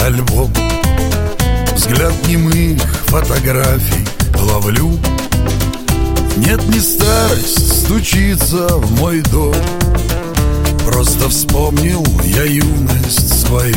альбом. Взгляд немых фотографий ловлю. Нет, не старость стучится в мой дом. Просто вспомнил я юность свою.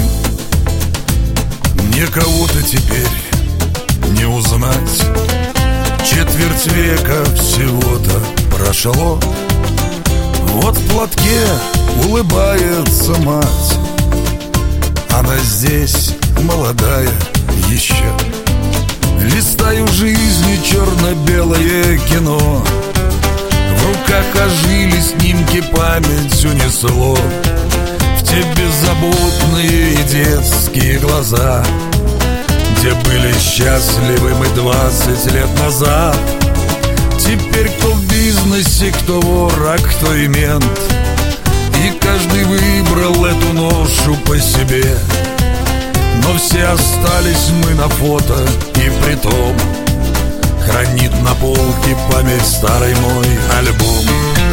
Мне кого-то теперь не узнать. Четверть века всего-то прошло. Вот в платке улыбается мать. Она здесь молодая еще. Листаю жизни черно-белое кино. В руках ожили снимки, память унесло в те беззаботные и детские глаза, где были счастливы мы 20 лет назад. Теперь кто в бизнесе, кто вор, а кто и мент, и каждый выбрал эту ношу по себе. Но все остались мы на фото, и притом хранит на полке память старый мой альбом.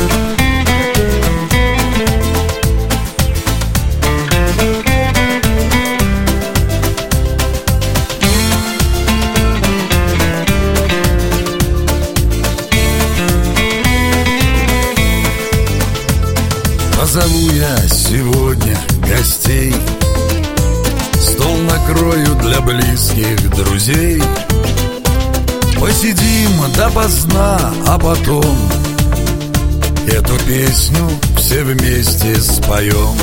Позову я сегодня гостей, стол накрою для близких друзей. Посидим допоздна, а потом эту песню все вместе споем.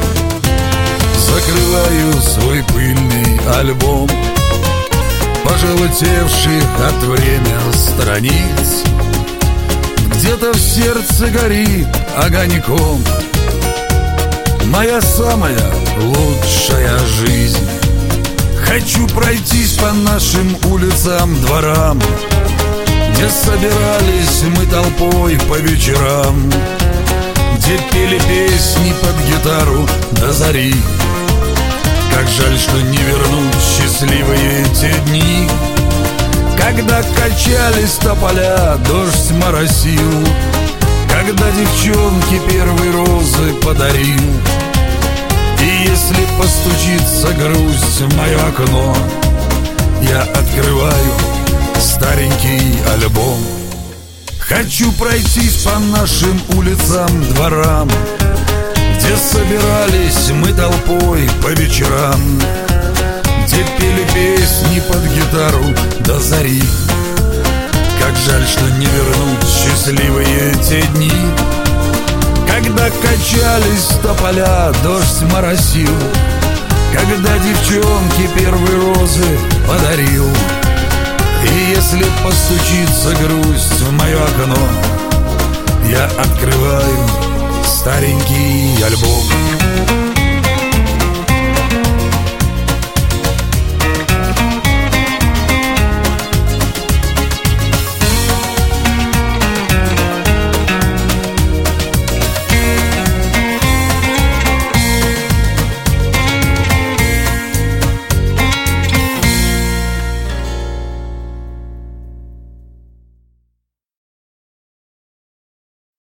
Закрываю свой пыльный альбом, пожелтевших от времени страниц. Где-то в сердце горит огоньком моя самая лучшая жизнь. Хочу пройтись по нашим улицам, дворам, где собирались мы толпой по вечерам, где пели песни под гитару до зари. Как жаль, что не вернуть счастливые те дни, когда качались тополя, дождь моросил, когда девчонке первые розы подарил. И если постучится грусть в мое окно, я открываю старенький альбом. Хочу пройтись по нашим улицам, дворам, где собирались мы толпой по вечерам, где пели песни под гитару до зари. Как жаль, что не вернуть счастливые те дни, когда качались тополя, дождь моросил, когда девчонке первые розы подарил. И если постучится грусть в мое окно, я открываю старенький альбом.